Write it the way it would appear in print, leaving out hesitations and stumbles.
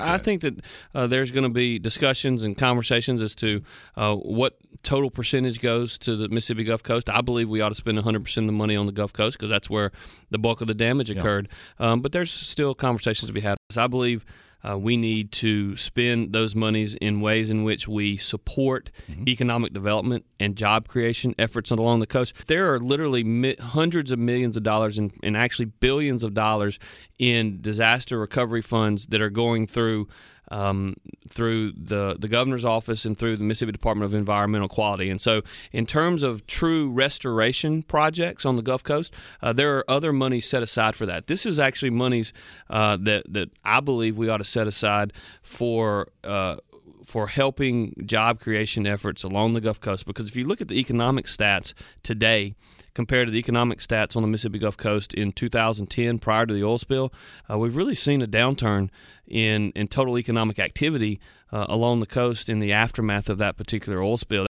I think that there's going to be discussions and conversations as to what total percentage goes to the Mississippi Gulf Coast. I believe we ought to spend 100% of the money on the Gulf Coast because that's where the bulk of the damage occurred. But there's still conversations to be had. I believe we need to spend those monies in ways in which we support economic development and job creation efforts along the coast. There are literally hundreds of millions of dollars and actually billions of dollars in disaster recovery funds that are going through the governor's office and through the Mississippi Department of Environmental Quality. And so in terms of true restoration projects on the Gulf Coast, there are other monies set aside for that. This is actually monies that I believe we ought to set aside for helping job creation efforts along the Gulf Coast. Because if you look at the economic stats today compared to the economic stats on the Mississippi Gulf Coast in 2010 prior to the oil spill, we've really seen a downturn in total economic activity along the coast in the aftermath of that particular oil spill.